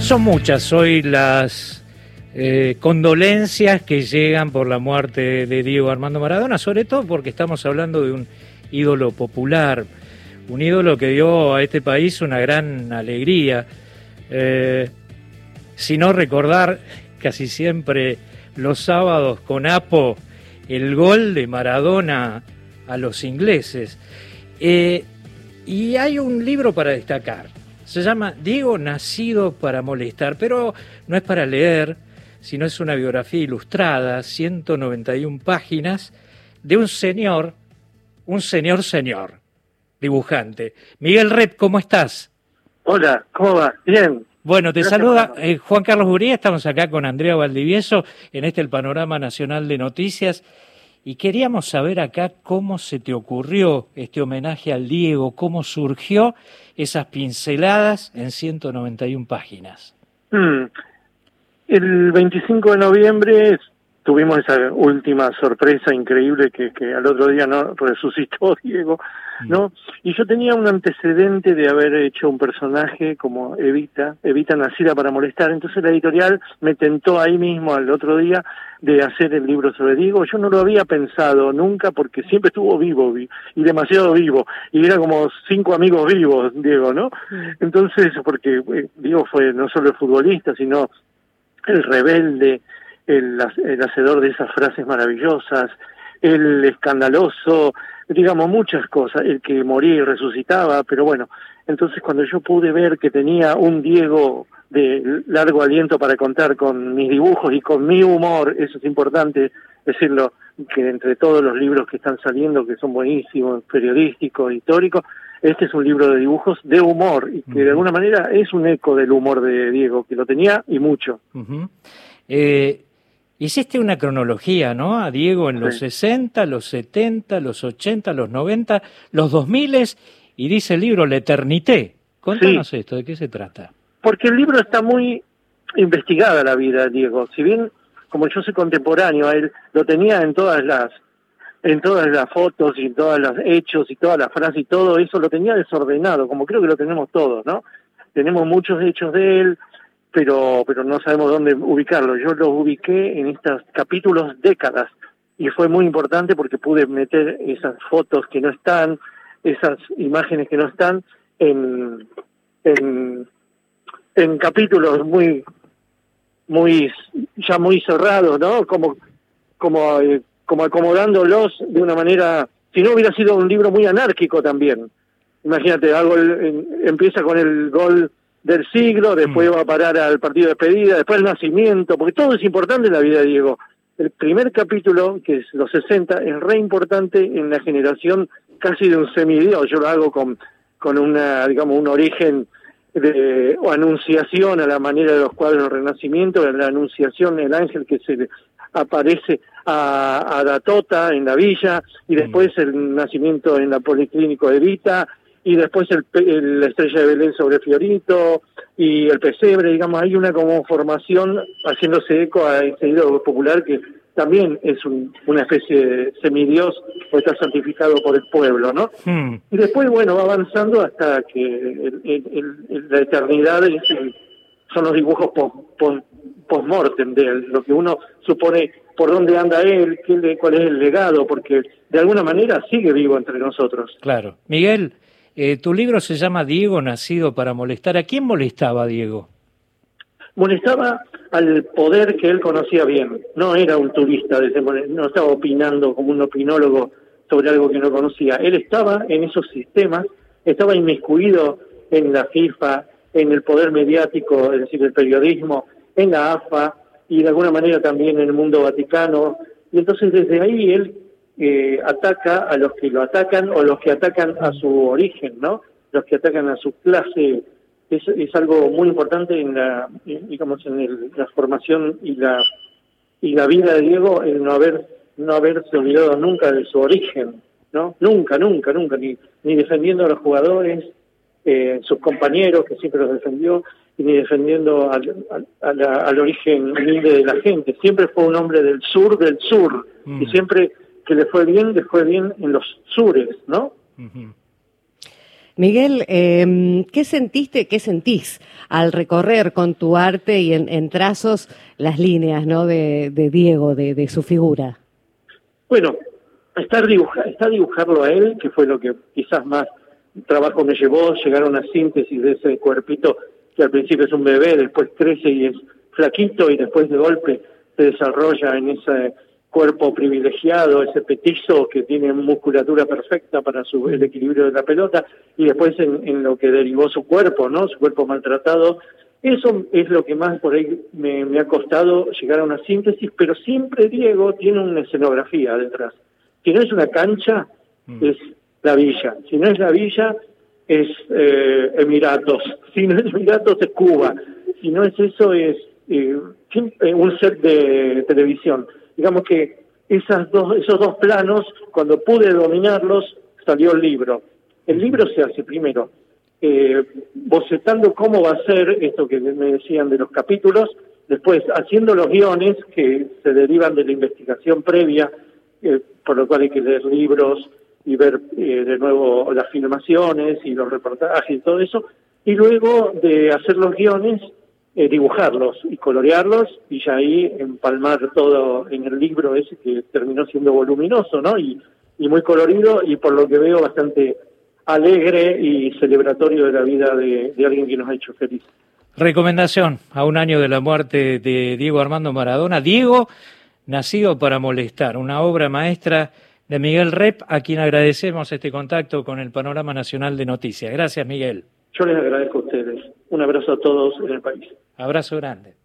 Son muchas hoy las condolencias que llegan por la muerte de Diego Armando Maradona, sobre todo porque estamos hablando de un ídolo popular, un ídolo que dio a este país una gran alegría. Si no recordar casi siempre los sábados con Apo el gol de Maradona a los ingleses. Y hay un libro para destacar. Se llama Diego nacido para molestar, pero no es para leer, sino es una biografía ilustrada, 191 páginas, de un señor, dibujante. Miguel Rep, ¿cómo estás? Hola, ¿cómo va? Bien. Bueno, te Gracias, saluda Juan Carlos Buría, estamos acá con Andrea Valdivieso en el Panorama Nacional de Noticias. Y queríamos saber acá cómo se te ocurrió este homenaje al Diego, cómo surgió esas pinceladas en 191 páginas. El 25 de noviembre tuvimos esa última sorpresa increíble que al otro día no resucitó Diego, ¿no? Y yo tenía un antecedente de haber hecho un personaje como Evita nacida para molestar, entonces la editorial me tentó ahí mismo al otro día de hacer el libro sobre Diego. Yo no lo había pensado nunca porque siempre estuvo vivo y demasiado vivo, y era como 5 amigos vivos, Diego, ¿no? Entonces, porque Diego fue no solo el futbolista, sino el rebelde, el hacedor de esas frases maravillosas, el escandaloso, digamos muchas cosas, el que moría y resucitaba, pero bueno, entonces cuando yo pude ver que tenía un Diego de largo aliento para contar con mis dibujos y con mi humor, eso es importante decirlo, que entre todos los libros que están saliendo, que son buenísimos, periodísticos, históricos, este es un libro de dibujos de humor, y que de alguna manera es un eco del humor de Diego, que lo tenía y mucho. Hiciste una cronología, ¿no? A Diego en los 60, los 70, los 80, los 90, los 2000 y dice el libro La Eternité. Contanos esto, ¿de qué se trata? Porque el libro está muy investigada la vida de Diego. Si bien, como yo soy contemporáneo a él, lo tenía en todas las fotos y en todos los hechos y todas las frases y todo eso, lo tenía desordenado, como creo que lo tenemos todos, ¿no? Tenemos muchos hechos de él, pero no sabemos dónde ubicarlo. Yo los ubiqué en estos capítulos décadas, y fue muy importante porque pude meter esas fotos que no están, esas imágenes que no están, en capítulos muy cerrados, ¿no? Como acomodándolos de una manera, si no hubiera sido un libro muy anárquico también. Imagínate, empieza con el gol del siglo, después va a parar al partido de despedida, después el nacimiento, porque todo es importante en la vida de Diego. El primer capítulo, que es los 60, es re importante en la generación casi de un semidios. Yo lo hago con una, digamos, un origen o anunciación a la manera de los cuadros del Renacimiento, la anunciación, el ángel que se aparece a Datota en la villa, y después el nacimiento en la Policlínico de Evita, y después la estrella de Belén sobre Fiorito, y el pesebre, digamos, hay una como formación haciéndose eco a ese ídolo popular que también es una especie de semidios, o está santificado por el pueblo, ¿no? Y después, bueno, va avanzando hasta que la eternidad son los dibujos post-mortem de él, lo que uno supone por dónde anda él, cuál es el legado, porque de alguna manera sigue vivo entre nosotros. Claro. Miguel, tu libro se llama Diego nacido para molestar. ¿A quién molestaba Diego? Molestaba al poder que él conocía bien. No era un turista, no estaba opinando como un opinólogo sobre algo que no conocía. Él estaba en esos sistemas, estaba inmiscuido en la FIFA, en el poder mediático, es decir, el periodismo, en la AFA, y de alguna manera también en el mundo vaticano. Y entonces desde ahí él ataca a los que lo atacan, o los que atacan a su origen, ¿no? Los que atacan a su clase. Es algo muy importante en la formación y la vida de Diego, el no haberse olvidado nunca de su origen, ¿no? Nunca, ni defendiendo a los jugadores, sus compañeros, que siempre los defendió, y ni defendiendo al origen humilde de la gente. Siempre fue un hombre del sur, y siempre que le fue bien en los sures, ¿no? Miguel, ¿qué sentiste, qué sentís al recorrer con tu arte y en trazos las líneas, ¿no?, de Diego, de su figura? Bueno, está dibujarlo a él, que fue lo que quizás más trabajo me llevó, llegar a una síntesis de ese cuerpito que al principio es un bebé, después crece y es flaquito y después de golpe se desarrolla en ese cuerpo privilegiado, ese petizo que tiene musculatura perfecta para el equilibrio de la pelota, y después en lo que derivó su cuerpo, ¿no? Su cuerpo maltratado. Eso es lo que más por ahí me ha costado llegar a una síntesis, pero siempre Diego tiene una escenografía detrás. Si no es una cancha, es la villa. Si no es la villa, es Emiratos. Si no es Emiratos, es Cuba. Si no es eso, es un set de televisión. Digamos que esos dos planos, cuando pude dominarlos, salió el libro. El libro se hace primero bocetando cómo va a ser esto que me decían de los capítulos, después haciendo los guiones que se derivan de la investigación previa, por lo cual hay que leer libros y ver de nuevo las filmaciones y los reportajes y todo eso, y luego de hacer los guiones, dibujarlos y colorearlos, y ya ahí empalmar todo en el libro ese que terminó siendo voluminoso, ¿no? Y muy colorido, y por lo que veo bastante alegre y celebratorio de la vida de alguien que nos ha hecho feliz. Recomendación a un año de la muerte de Diego Armando Maradona. Diego, nacido para molestar, una obra maestra de Miguel Rep, a quien agradecemos este contacto con el Panorama Nacional de Noticias. Gracias, Miguel. Yo les agradezco a ustedes. Un abrazo a todos en el país. Abrazo grande.